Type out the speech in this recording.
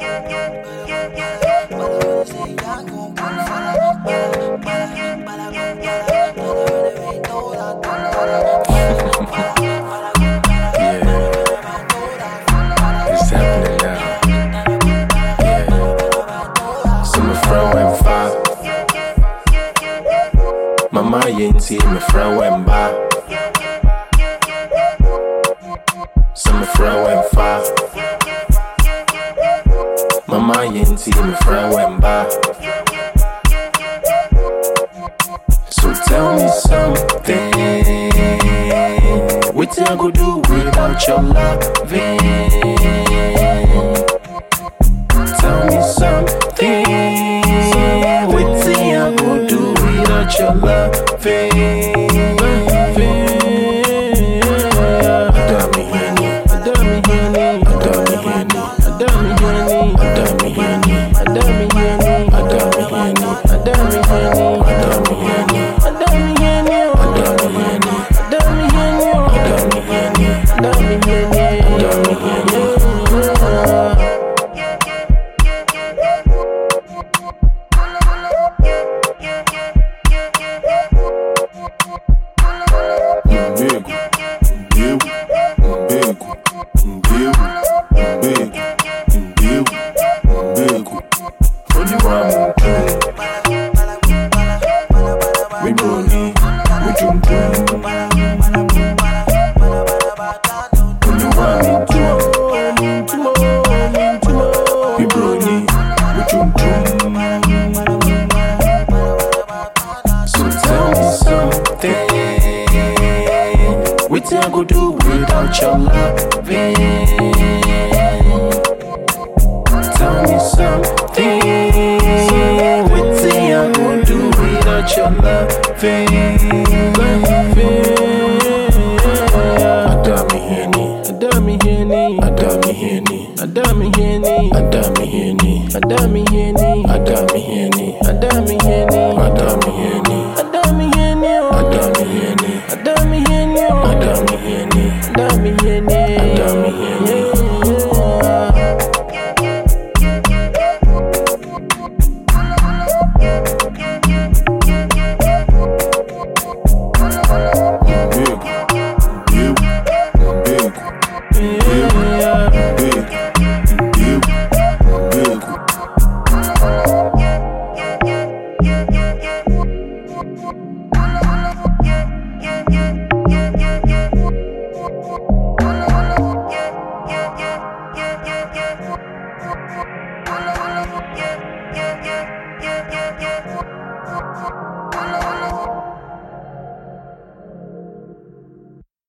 It's happening now. Yeah. So my friend went far. Mama yinti, my friend went by. So my friend went far. Mama yinti, my friend went by. So tell me something. What I go do without your loving? Tell me something. What I go do without your loving? What I go do without your loving? Tell me something. What I go do without your loving? Adami Henny, Adami Henny, Adami Henny, Adami Henny, Adami Henny, Adami